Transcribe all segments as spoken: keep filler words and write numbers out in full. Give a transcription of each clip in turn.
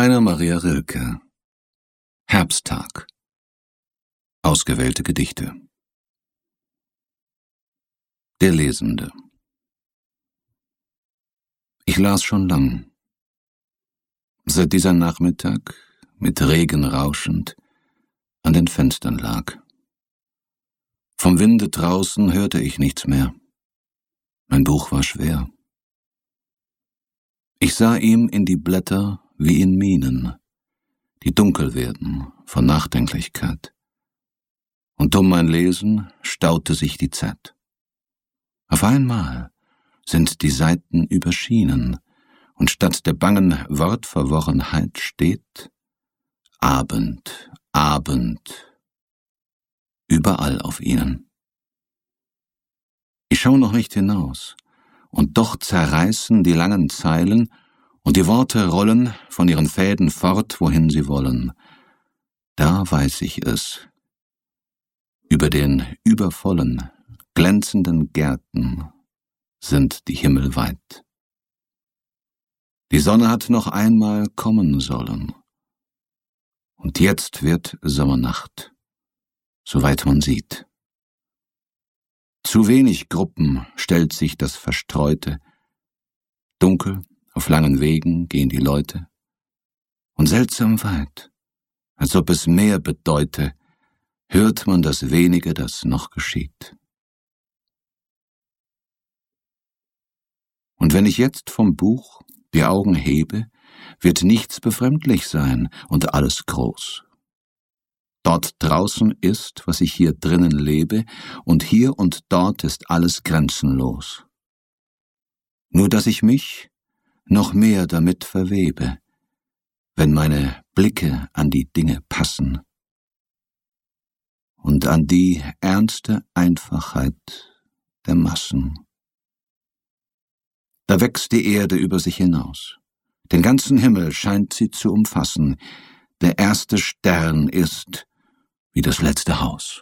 Rainer Maria Rilke. Herbsttag. Ausgewählte Gedichte. Der Lesende. Ich las schon lang. Seit dieser Nachmittag, mit Regen rauschend, an den Fenstern lag. Vom Winde draußen hörte ich nichts mehr. Mein Buch war schwer. Ich sah ihm in die Blätter wie in Minen, die dunkel werden von Nachdenklichkeit. Und um mein Lesen staute sich die Zeit. Auf einmal sind die Seiten überschienen, und statt der bangen Wortverworrenheit steht Abend, Abend, überall auf ihnen. Ich schau noch nicht hinaus, und doch zerreißen die langen Zeilen, und die Worte rollen von ihren Fäden fort, wohin sie wollen. Da weiß ich es. Über den übervollen, glänzenden Gärten sind die Himmel weit. Die Sonne hat noch einmal kommen sollen. Und jetzt wird Sommernacht, soweit man sieht. Zu wenig Gruppen stellt sich das Verstreute. Dunkel, auf langen Wegen gehen die Leute. Und seltsam weit, als ob es mehr bedeute, hört man das Wenige, das noch geschieht. Und wenn ich jetzt vom Buch die Augen hebe, wird nichts befremdlich sein und alles groß. Dort draußen ist, was ich hier drinnen lebe, und hier und dort ist alles grenzenlos. Nur dass ich mich noch mehr damit verwebe, wenn meine Blicke an die Dinge passen und an die ernste Einfachheit der Massen. Da wächst die Erde über sich hinaus. Den ganzen Himmel scheint sie zu umfassen. Der erste Stern ist wie das letzte Haus.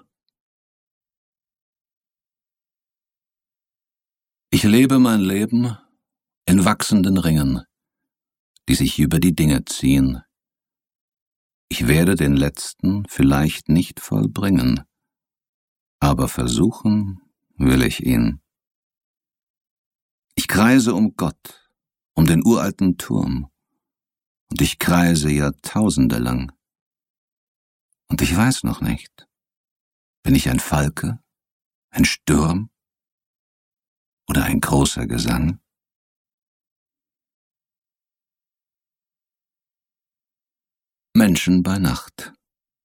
Ich lebe mein Leben in wachsenden Ringen, die sich über die Dinge ziehen. Ich werde den letzten vielleicht nicht vollbringen, aber versuchen will ich ihn. Ich kreise um Gott, um den uralten Turm, und ich kreise Jahrtausende lang. Und ich weiß noch nicht, bin ich ein Falke, ein Sturm oder ein großer Gesang? Menschen bei Nacht.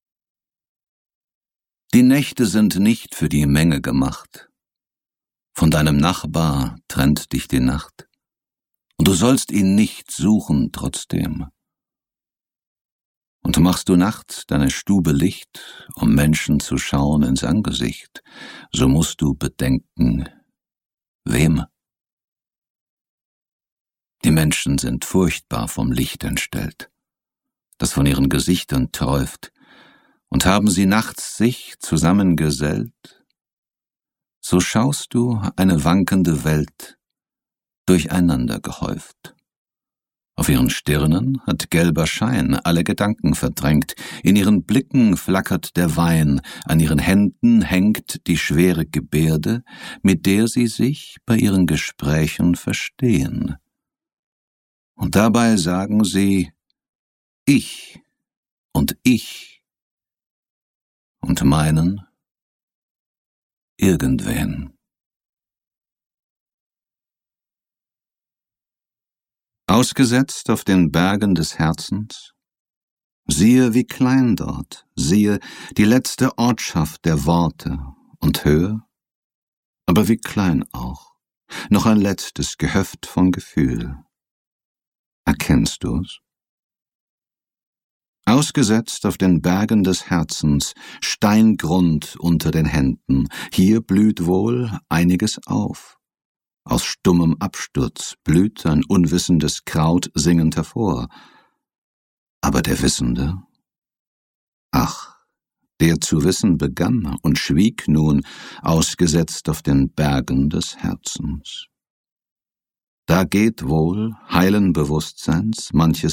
Die Nächte sind nicht für die Menge gemacht. Von deinem Nachbar trennt dich die Nacht, und du sollst ihn nicht suchen trotzdem. Und machst du nachts deine Stube Licht, um Menschen zu schauen ins Angesicht, so musst du bedenken, wem? Die Menschen sind furchtbar vom Licht entstellt, das von ihren Gesichtern träuft, und haben sie nachts sich zusammengesellt, so schaust du eine wankende Welt durcheinander gehäuft. Auf ihren Stirnen hat gelber Schein alle Gedanken verdrängt, in ihren Blicken flackert der Wein, an ihren Händen hängt die schwere Gebärde, mit der sie sich bei ihren Gesprächen verstehen. Und dabei sagen sie ich und ich und meinen irgendwen. Ausgesetzt auf den Bergen des Herzens, siehe, wie klein dort, siehe, die letzte Ortschaft der Worte, und höhe, aber wie klein auch, noch ein letztes Gehöft von Gefühl. Erkennst du's? Ausgesetzt auf den Bergen des Herzens, Steingrund unter den Händen, hier blüht wohl einiges auf. Aus stummem Absturz blüht ein unwissendes Kraut singend hervor. Aber der Wissende, ach, der zu wissen begann und schwieg nun, ausgesetzt auf den Bergen des Herzens. Da geht wohl, heilen Bewusstseins, manches